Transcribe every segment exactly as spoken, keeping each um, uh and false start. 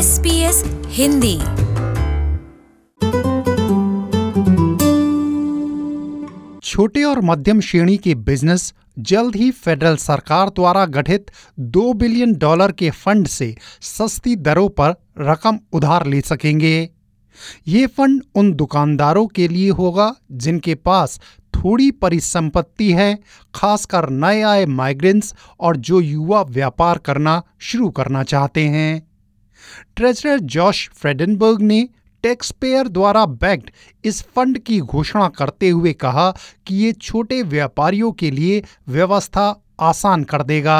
S B S Hindi. छोटे और मध्यम श्रेणी के बिजनेस जल्द ही फेडरल सरकार द्वारा गठित दो बिलियन डॉलर के फंड से सस्ती दरों पर रकम उधार ले सकेंगे। ये फंड उन दुकानदारों के लिए होगा जिनके पास थोड़ी परिसंपत्ति है, खासकर नए आए माइग्रेंट्स और जो युवा व्यापार करना शुरू करना चाहते हैं। ट्रेजरर जॉश फ्रेडनबर्ग ने टैक्स पेयर द्वारा बैक्ड इस फंड की घोषणा करते हुए कहा कि ये छोटे व्यापारियों के लिए व्यवस्था आसान कर देगा।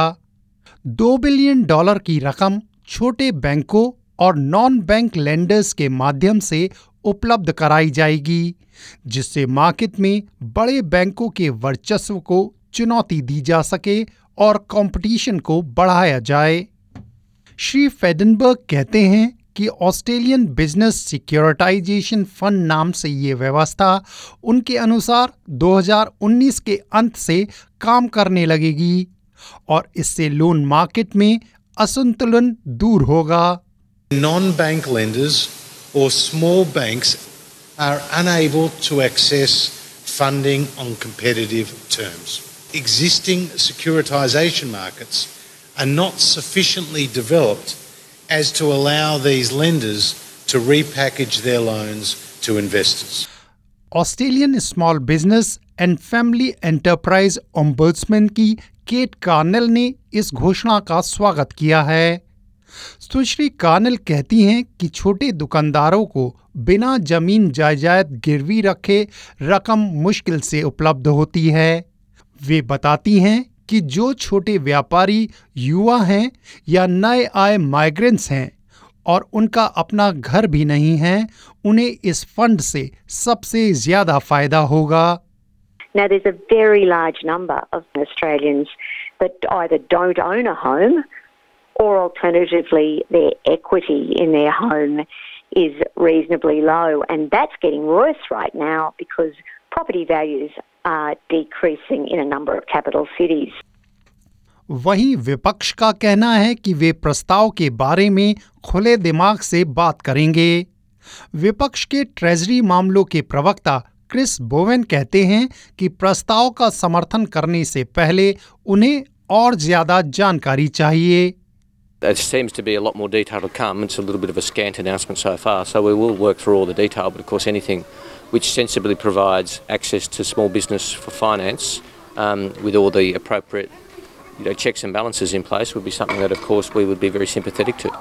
दो बिलियन डॉलर की रकम छोटे बैंकों और नॉन बैंक लेंडर्स के माध्यम से उपलब्ध कराई जाएगी, जिससे मार्केट में बड़े बैंकों के वर्चस्व को चुनौती दी जा सके और कंपटीशन को बढ़ाया जाए। श्री फ्रेडनबर्ग कहते हैं कि ऑस्ट्रेलियन बिजनेस सिक्योरिटाइजेशन फंड नाम से ये व्यवस्था उनके अनुसार दो हज़ार उन्नीस के अंत से काम करने लगेगी और इससे लोन मार्केट में असंतुलन दूर होगा। Non-bank lenders or small banks are unable to access funding on competitive terms. Existing securitisation markets are not sufficiently developed as to allow these lenders to repackage their loans to investors. Australian small business and family enterprise ombudsman की Kate Carnell ने इस घोषणा का स्वागत किया है। सुश्री Cornell कहती हैं कि छोटे दुकानदारों को बिना जमीन जायदाद गिरवी रखे रकम मुश्किल से उपलब्ध होती है। वे बताती हैं कि जो छोटे व्यापारी युवा हैं या नए आए माइग्रेंट्स हैं और उनका अपना घर भी नहीं है, उन्हें इस फंड से सबसे ज्यादा फायदा होगा। Now there's a very large number of Australians that either don't own a home or alternatively their equity in their home is reasonably low, and that's getting worse right now because property values are decreasing in a number of capital cities. वहीं विपक्ष का कहना है कि वे प्रस्ताव के बारे में खुले दिमाग से बात करेंगे। विपक्ष के ट्रेजरी मामलों के प्रवक्ता क्रिस बोवेन कहते हैं कि प्रस्ताव का समर्थन करने से पहले उन्हें और ज्यादा जानकारी चाहिए। There seems to be a lot more detail to come. It's a little bit of a scant announcement so far, so we will work through all the detail, but of course anything which sensibly provides access to small business for finance um, with all the appropriate you know, checks and balances in place would be something that of course we would be very sympathetic to.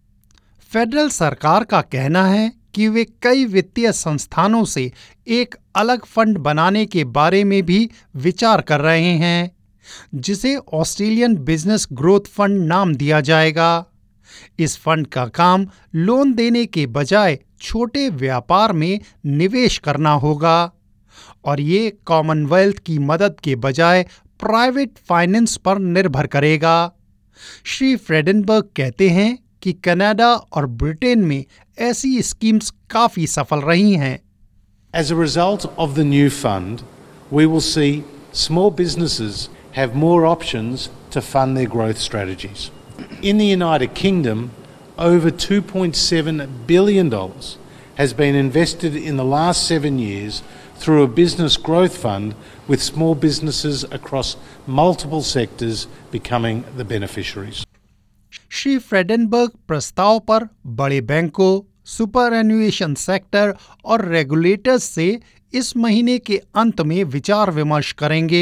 Federal सरकार का कहना है कि वे कई वित्तीय संस्थानों से एक अलग फंड बनाने के बारे में भी विचार कर रहे हैं, जिसे ऑस्ट्रेलियन बिजनेस ग्रोथ फंड नाम दिया जाएगा। इस फंड का काम लोन देने के बजाय छोटे व्यापार में निवेश करना होगा और ये कॉमनवेल्थ की मदद के बजाय प्राइवेट फाइनेंस पर निर्भर करेगा। श्री फ्रेडनबर्ग कहते हैं कि कनाडा और ब्रिटेन में ऐसी स्कीम्स काफी सफल रही हैं। As a result of the new fund, we will see small businesses have more options to fund their growth strategies. In the United Kingdom, over two point seven billion dollars has been invested in the last seven years through a business growth fund, with small businesses across multiple sectors becoming the beneficiaries. Shri फ्रेडनबर्ग प्रस्ताव पर बड़े बैंकों, superannuation sector और regulators से इस महीने के अंत में विचार विमर्श करेंगे।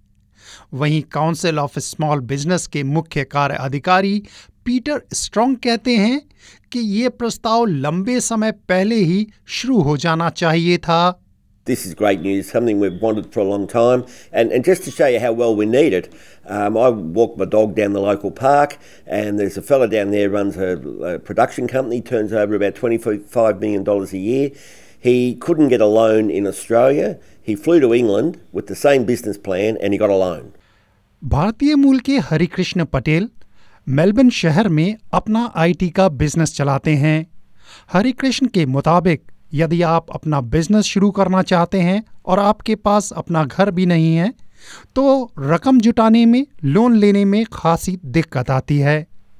वहीं काउंसिल ऑफ स्मॉल बिजनेस के मुख्य कार्य अधिकारी पीटर स्ट्रॉन्ग कहते हैं कि ये प्रस्ताव लंबे समय पहले ही शुरू हो जाना चाहिए था। This is great news, something we've wanted for a long time. And, and just to show you how well we need it, um, I walk my dog down the local park, and there's a fella down there who runs a, a production company, turns over about twenty-five million dollars a year. He couldn't get a loan in Australia. He flew to England with the same business plan and he got a loan. भारतीय मूल के Harikrishna Patel Melbourne शहर में अपना IT का business चलाते हैं। हरिकृष्ण के मुताबिक यदि आप अपना बिजनेस शुरू करना चाहते हैं और आपके पास अपना घर भी नहीं है, तो रकम जुटाने में, लोन लेने में खासी दिक्कत आती है।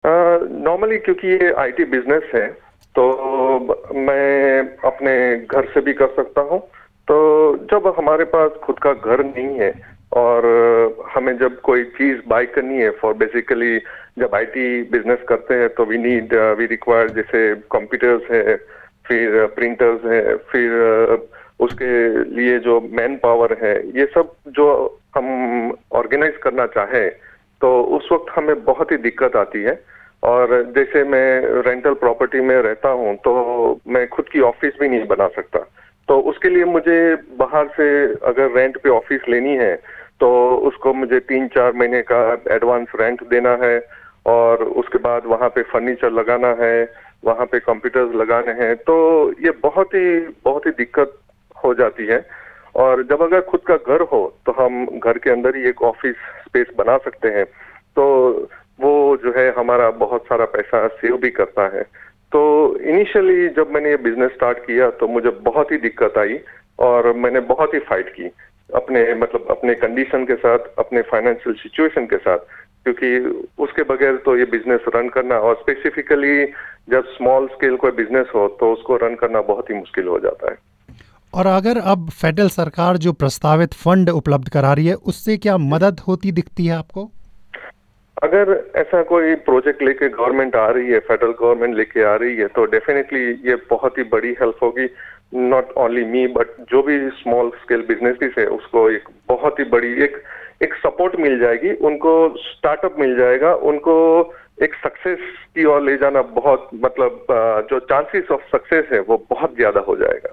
नॉर्मली क्योंकि ये आईटी बिजनेस है तो मैं अपने घर से भी कर सकता हूँ। तो जब हमारे पास खुद का घर नहीं है और हमें जब कोई चीज बाय करनी है फॉर बेसिकली जब आईटी बिजनेस करते हैं तो वी नीड वी रिक्वायर जैसे कंप्यूटर्स है, फिर प्रिंटर्स है, फिर उसके लिए जो मैन पावर है, ये सब जो हम ऑर्गेनाइज करना चाहें तो उस वक्त हमें बहुत ही दिक्कत आती है। और जैसे मैं रेंटल प्रॉपर्टी में रहता हूँ तो मैं खुद की ऑफिस भी नहीं बना सकता, तो उसके लिए मुझे बाहर से अगर रेंट पे ऑफिस लेनी है तो उसको मुझे तीन चार महीने का एडवांस रेंट देना है और उसके बाद वहाँ पे फर्नीचर लगाना है, वहाँ पे कंप्यूटर्स लगाने हैं, तो ये बहुत ही बहुत ही दिक्कत हो जाती है। और जब अगर खुद का घर हो तो हम घर के अंदर ही एक ऑफिस स्पेस बना सकते हैं, तो वो जो है हमारा बहुत सारा पैसा सेव भी करता है। तो इनिशियली जब मैंने ये बिजनेस स्टार्ट किया तो मुझे बहुत ही दिक्कत आई और मैंने बहुत ही फाइट की अपने मतलब अपने कंडीशन के साथ, अपने फाइनेंशियल सिचुएशन के साथ, क्योंकि उसके बगैर तो ये बिजनेस रन करना और स्पेसिफिकली जब स्मॉल स्केल कोई बिजनेस हो तो उसको रन करना बहुत ही मुश्किल हो जाता है। और अगर अब फेडरल सरकार जो प्रस्तावित फंड उपलब्ध करा रही है उससे क्या मदद होती दिखती है आपको? अगर ऐसा कोई प्रोजेक्ट लेके गवर्नमेंट आ रही है, फेडरल गवर्नमेंट लेके आ रही है, तो डेफिनेटली ये बहुत ही बड़ी हेल्प होगी। नॉट ओनली मी बट जो भी स्मॉल स्केल बिजनेसेस है उसको एक बहुत ही बड़ी एक एक सपोर्ट मिल जाएगी, उनको स्टार्टअप मिल जाएगा, उनको एक सक्सेस की ओर ले जाना बहुत मतलब जो चांसेस ऑफ सक्सेस है वो बहुत ज्यादा हो जाएगा।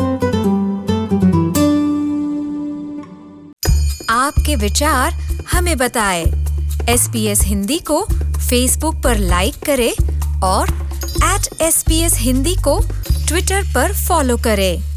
आपके विचार हमें बताएं। एस पी एस हिंदी को फेसबुक पर लाइक करें और at S P S Hindi को ट्विटर पर फॉलो करें।